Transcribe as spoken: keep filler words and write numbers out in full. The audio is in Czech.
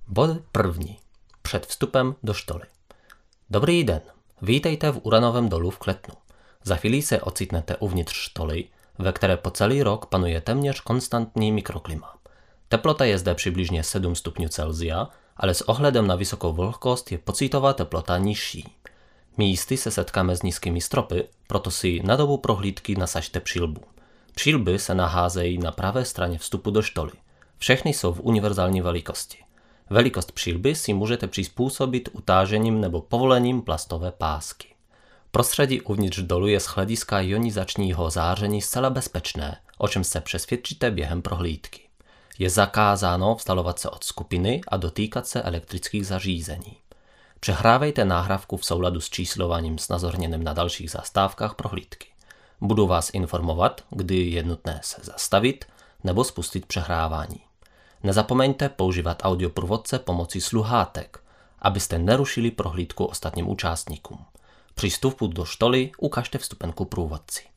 Bod první. Před vstupem do štoly. Dobrý den, vítejte v uranovém dolu v Kletnu. Za chvíli se ocitnete uvnitř štoly, ve které po celý rok panuje téměř konstantní mikroklima. Teplota je zde přibližně sedm stupňů Celsia, ale s ohledem na vysokou vlhkost je pocitová teplota nižší. Místy se setkáme s nízkými stropy, proto si na dobu prohlídky nasaďte přilbu. Přilby se nacházejí na pravé straně vstupu do štoly. Všechny jsou v univerzální velikosti. Velikost přilby si můžete přizpůsobit utážením nebo povolením plastové pásky. Prostředí uvnitř dolu je z hlediska ionizačního záření zcela bezpečné, o čem se přesvědčíte během prohlídky. Je zakázáno vzdalovat se od skupiny a dotýkat se elektrických zařízení. Přehrávejte náhrávku v souladu s číslováním znázorněným na dalších zastávkách prohlídky. Budu vás informovat, kdy je nutné se zastavit nebo spustit přehrávání. Nezapomeňte používat audioprůvodce pomocí sluchátek, abyste nerušili prohlídku ostatním účastníkům. Při vstupu do štoly ukažte vstupenku průvodci.